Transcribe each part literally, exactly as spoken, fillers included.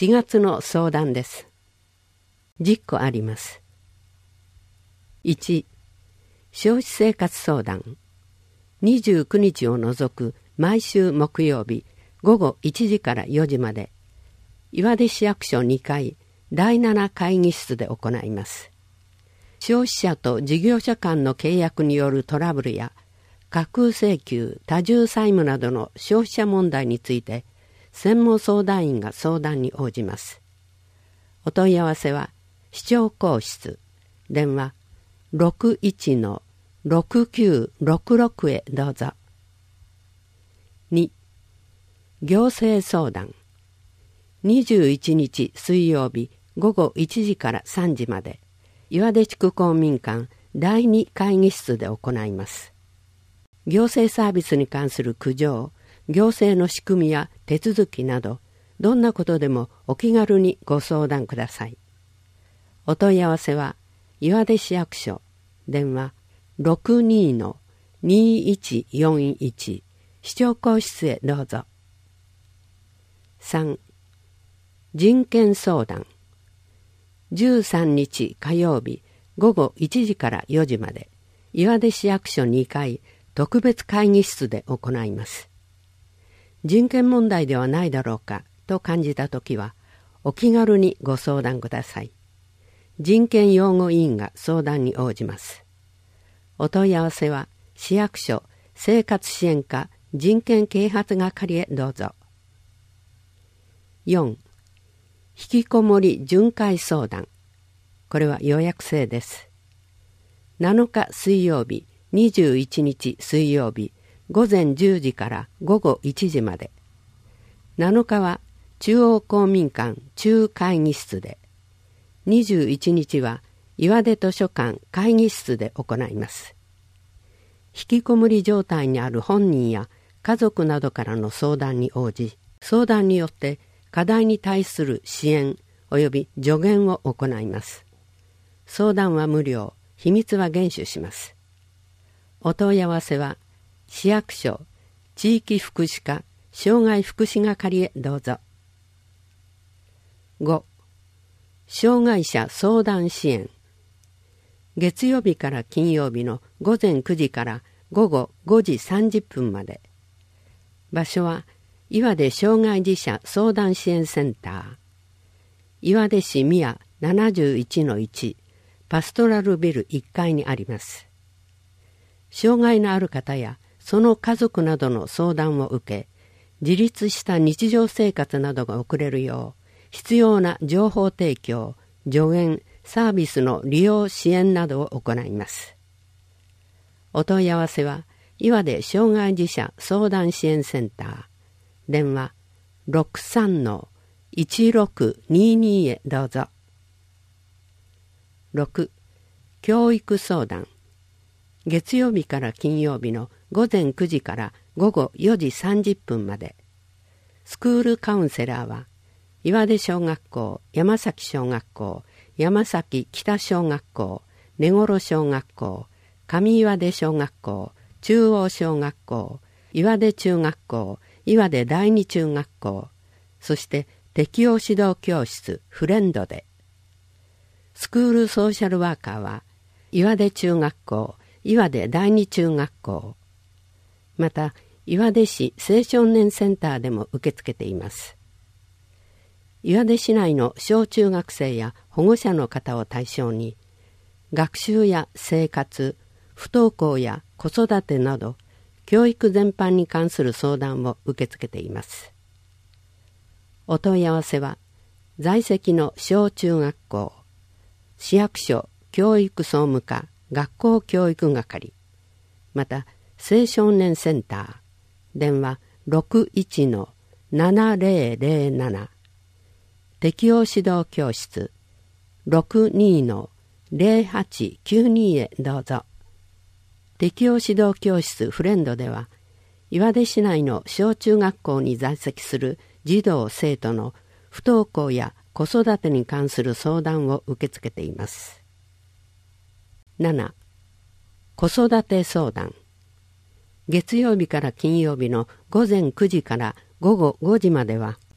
しがつの相談です。じゅっこあります。いち、消費生活相談。にじゅうくにちを除く毎週木曜日ごごいちじからよじまで、岩出市役所にかいだいなな会議室で行います。消費者と事業者間の契約によるトラブルや架空請求、多重債務などの消費者問題について専門相談員が相談に応じます。お問い合わせは市長公室、電話 ろくいちのろくきゅうろくろく へどうぞ。に、行政相談。にじゅういちにち水曜日ごごいちじからさんじまで、岩出地区公民館だいに会議室で行います。行政サービスに関する苦情、行政の仕組みや手続きなど、どんなことでもお気軽にご相談ください。お問い合わせは岩出市役所、電話 ろくにのにいちよんいち 市長公室へどうぞ。さん、人権相談。じゅうさんにち火曜日ごごいちじからよじまで、岩出市役所にかい特別会議室で行います。人権問題ではないだろうかと感じたときは、お気軽にご相談ください。人権擁護委員が相談に応じます。お問い合わせは市役所生活支援課人権啓発係へどうぞ。よん、引きこもり巡回相談。これは予約制です。なのか水曜日、にじゅういちにち水曜日、ごぜんじゅうじからごごいちじまで。なのかは中央公民館中会議室で、にじゅういちにちは岩出図書館会議室で行います。引きこもり状態にある本人や家族などからの相談に応じ、相談によって課題に対する支援及び助言を行います。相談は無料、秘密は厳守します。お問い合わせは市役所地域福祉課障害福祉係へどうぞ。ご、障害者相談支援。月曜日から金曜日のごぜんくじからごごごじさんじゅっぷんまで。場所は岩出障害児者相談支援センター、岩出市宮 ななじゅういちのいち パストラルビルいっかいにあります。障害のある方やその家族などの相談を受け、自立した日常生活などが送れるよう、必要な情報提供、助言、サービスの利用支援などを行います。お問い合わせは岩出障害児者相談支援センター、電話 ろくさんのいちろくにに へどうぞ。ろく、教育相談。月曜日から金曜日のごぜんくじからごごよじさんじゅっぷんまで。スクールカウンセラーは岩出小学校、山崎小学校、山崎北小学校、根頃小学校、上岩出小学校、中央小学校、岩出中学校、岩出第二中学校、そして適応指導教室フレンドで。スクールソーシャルワーカーは岩出中学校、岩出第二中学校、また岩出市青少年センターでも受け付けています。岩出市内の小中学生や保護者の方を対象に、学習や生活、不登校や子育てなど教育全般に関する相談を受け付けています。お問い合わせは在籍の小中学校、市役所教育総務課学校教育係、また青少年センター、電話 ろくいちのななぜろぜろなな、適応指導教室 ろくにのぜろはちきゅうに へどうぞ。適応指導教室フレンドでは、岩出市内の小中学校に在籍する児童生徒の不登校や子育てに関する相談を受け付けています。なな、子育て相談。月曜日から金曜日のごぜんくじからごごごじまでは、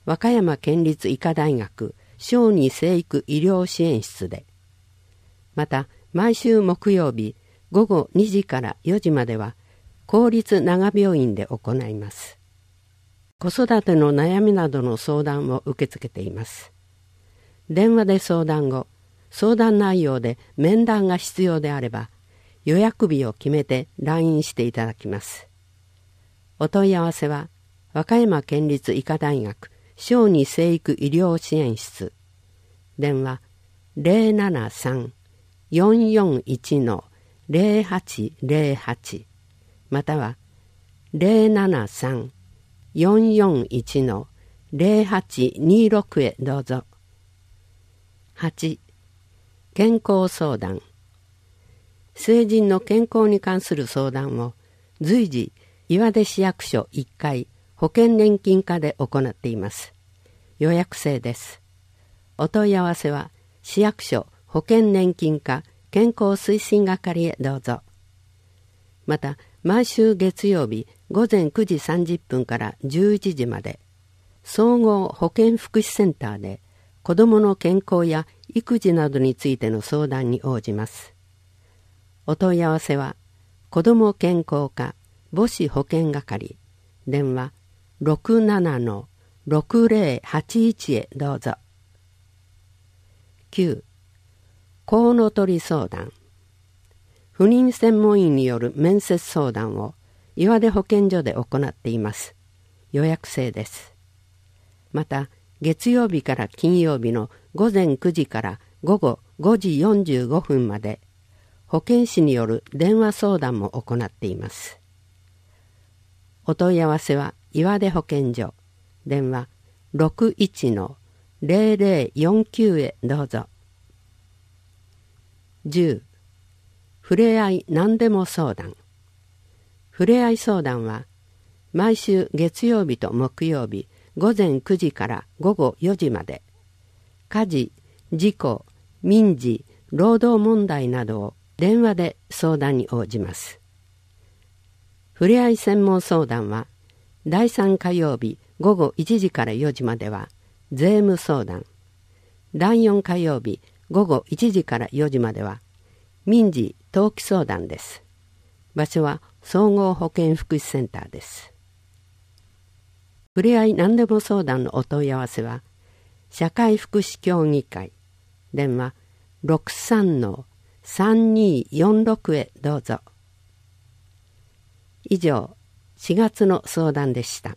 和歌山県立医科大学小児生育医療支援室で、また毎週木曜日午後にじからよじまでは公立長病院で行います。子育ての悩みなどの相談を受け付けています。電話で相談後、相談内容で面談が必要であれば、予約日を決めて来院していただきます。お問い合わせは、和歌山県立医科大学小児生育医療支援室、電話 ゼロななさん よんよんいち ゼロはちゼロはち またはゼロななさん よんよんいち ゼロはちにろく へどうぞ。はち. 健康相談。成人の健康に関する相談を随時岩出市役所いっかい保険年金課で行っています。予約制です。お問い合わせは市役所保険年金課健康推進係へどうぞ。また毎週月曜日午前くじさんじゅっぷんからじゅういちじまで総合保健福祉センターで子どもの健康や育児などについての相談に応じます。お問い合わせは子ども健康課母子保健係電話 ろくななのろくゼロはちいち へどうぞ。きゅう. コウノトリ相談。不妊専門医による面接相談を岩出保健所で行っています。予約制です。また月曜日から金曜日の午前くじから午後ごじよんじゅうごふんまで保健師による電話相談も行っています。お問い合わせは岩出保健所電話 ろくいちのゼロゼロよんきゅう へどうぞ。じゅう. ふれあい何でも相談。ふれあい相談は毎週月曜日と木曜日午前くじから午後よじまで家事、事故、民事、労働問題などを電話で相談に応じます。ふれあい専門相談はだいさん火曜日午後いちじからよじまでは税務相談、だいよん火曜日午後いちじからよじまでは民事登記相談です。場所は総合保健福祉センターです。ふれあい何でも相談のお問い合わせは社会福祉協議会電話 ろくさんのさんにーよんろく へどうぞ。以上しがつの相談でした。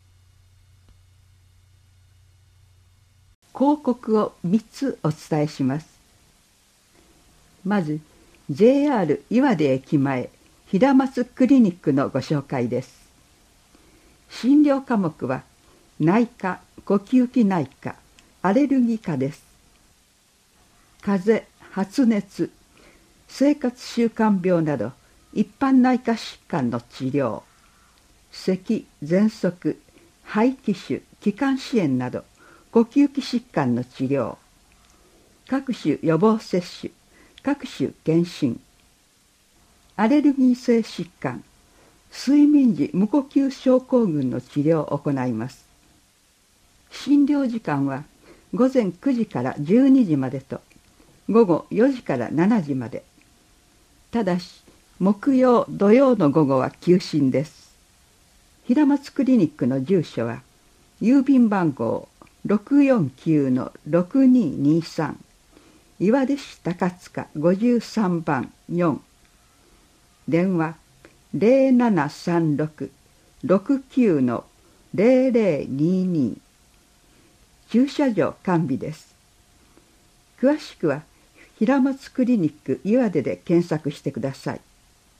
広告をみっつお伝えします。まず ジェイアール 岩出駅前平松クリニックのご紹介です。診療科目は内科、呼吸器内科、アレルギー科です。風邪、発熱、生活習慣病など一般内科疾患の治療、咳、喘息、肺気腫、気管支炎など呼吸器疾患の治療、各種予防接種、各種検診、アレルギー性疾患、睡眠時無呼吸症候群の治療を行います。診療時間は午前くじからじゅうにじまでと午後よじからしちじまで。ただし木曜土曜の午後は休診です。平松クリニックの住所は郵便番号 ろくよんきゅうのろくににさん 岩出市高塚ごじゅうさんばんよん、電話ゼロななさんろく ろくきゅうのゼロゼロにに、駐車場完備です。詳しくは平松クリニック岩出で検索してください。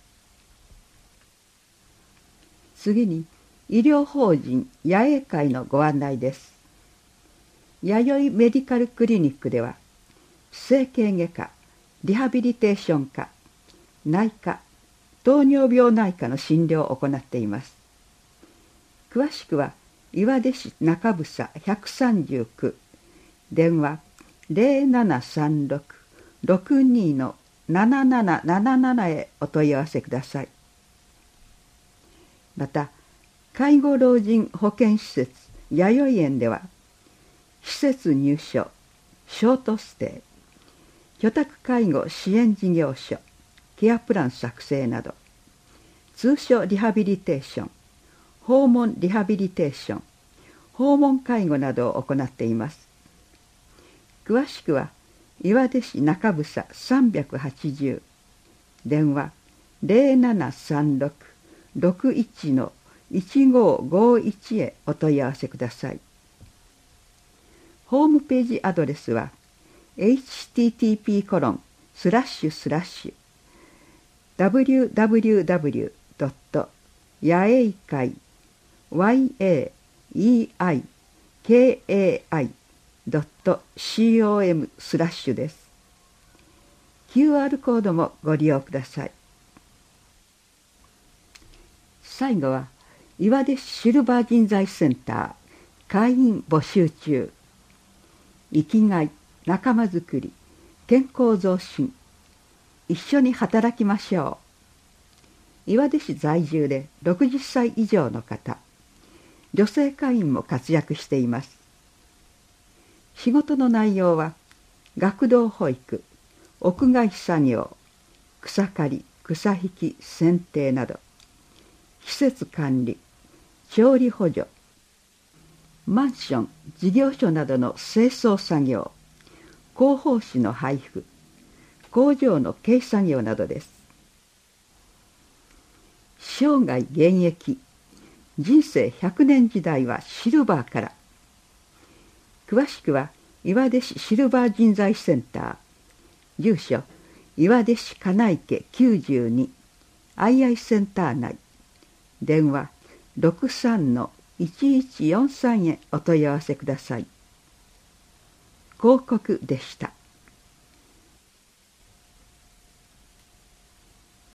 次に医療法人弥栄会のご案内です。弥生メディカルクリニックでは整形外科、リハビリテーション科、内科、糖尿病内科の診療を行っています。詳しくは岩出市中房ひゃくさんじゅうきゅう、電話ゼロななさんろく ろくにのななななななな へお問い合わせください。また介護老人保健施設弥生園では施設入所、ショートステイ、居宅介護支援事業所、ケアプラン作成など、通所リハビリテーション、訪問リハビリテーション、訪問介護などを行っています。詳しくは岩出市中房さんびゃくはちじゅう、電話 ゼロななさんろく ろくいち いちごごいち へお問い合わせください。ホームページアドレスは エイチティーティーピーコロンスラッシュスラッシュダブリューダブリューダブリュードットやえいかいワイエーイーアイケーエーアイドットコムスラッシュです。キューアール コードもご利用ください。最後は岩出市シルバー人材センター会員募集中。生きがい、仲間づくり、健康増進、一緒に働きましょう。岩出市在住でろくじゅっさい以上の方、女性会員も活躍しています。仕事の内容は学童保育、屋外作業、草刈り、草引き、剪定など、施設管理、調理補助、マンション、事業所などの清掃作業、広報誌の配布、工場の軽作業などです。生涯現役、人生ひゃくねん時代はシルバーから。詳しくは岩出市シルバー人材センター、住所岩出市金池きゅうじゅうに、アイアイセンター内、電話 ろくさんのいちいちよんさん へお問い合わせください。広告でした。